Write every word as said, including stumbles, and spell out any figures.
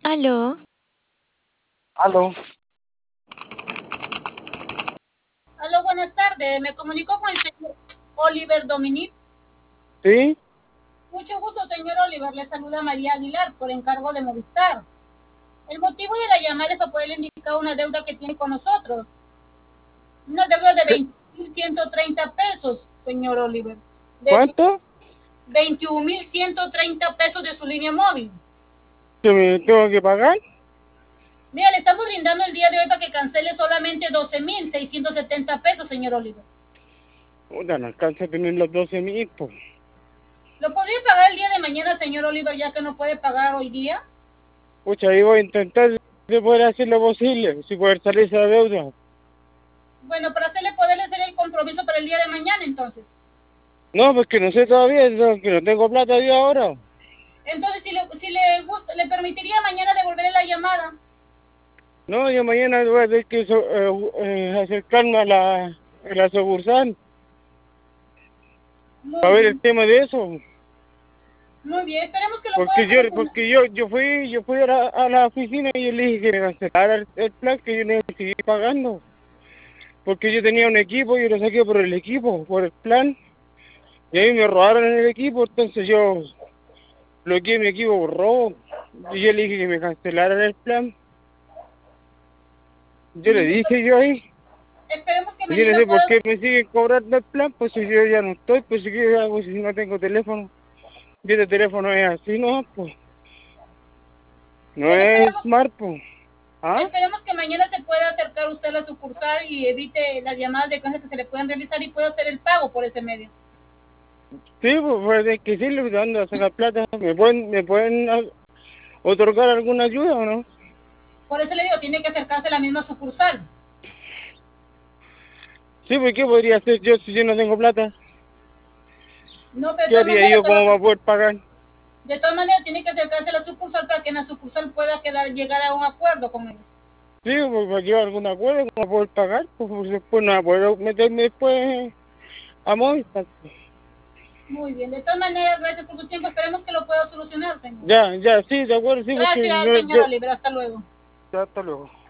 Aló. Aló. Aló, buenas tardes. Me comunico con el señor Oliver Dominic. ¿Sí? Mucho gusto, señor Oliver. Le saluda María Aguilar por encargo de Movistar. El motivo de la llamada es para poderle indicar una deuda que tiene con nosotros. Una deuda de ¿Qué? veinte mil ciento treinta pesos, señor Oliver. De su ¿Cuánto? veintiún mil ciento treinta pesos de su línea móvil. ¿Que me tengo que pagar? Mira, le estamos brindando el día de hoy para que cancele solamente doce mil seiscientos setenta pesos, señor Oliver. Puta, no alcanza a tener los doce mil, pues. ¿Lo podría pagar el día de mañana, señor Oliver, ya que no puede pagar hoy día? Pucha, ahí voy a intentar de poder hacer lo posible, si poder salir esa deuda. Bueno, para hacerle poderle hacer el compromiso para el día de mañana, entonces. No, pues que no sé todavía, no, que no tengo plata yo ahora. Entonces, si le, si le gusta, le permitiría mañana devolverle la llamada. No, yo mañana voy a tener que so- eh, eh, acercarme a la, a la sucursal Muy para ver el bien, tema de eso. muy bien. Esperemos que lo pueda Porque yo, solucionar. porque yo, yo fui, yo fui a la, a la oficina y yo le dije que me cancelara el, el plan que yo necesito seguir pagando. Porque yo tenía un equipo y yo lo saqué por el equipo, por el plan. Y ahí me robaron en el equipo, entonces yo bloqueé mi equipo por robo. Y yo le dije que me cancelaran el plan. Yo le Mm, dije yo ahí. Esperemos que Y yo no mañana sé por pueda. qué me siguen cobrando el plan, pues si yo ya no estoy, pues si yo hago si no tengo teléfono. Y este teléfono es así, ¿no? Pues no Bueno, es esperemos, smart, pues. ¿Ah? esperemos que mañana se pueda acercar usted a la sucursal y evite las llamadas de canje que se le puedan realizar y pueda hacer el pago por ese medio. Sí, pues, pues es que sí, le dando a sacar plata. ¿Me pueden, me pueden ah, otorgar alguna ayuda o no? Por eso le digo, tiene que acercarse a la misma sucursal. Sí, pues ¿qué podría hacer yo si yo no tengo plata? No, pero de ¿Qué todas haría maneras, yo se va- como para poder pagar? de todas maneras tiene que acercarse a la sucursal para que en la sucursal pueda quedar, llegar a un acuerdo con ellos. Sí, pues para llevar algún acuerdo, como para poder pagar, pues pues, después no voy a poder meterme después a Movistar. Muy bien, de todas maneras, gracias por su tiempo. Esperemos que lo pueda solucionar, señor. Ya, ya, sí, de acuerdo, sí, porque Gracias, yo, señor yo, Oliver. Hasta luego. ya, hasta luego.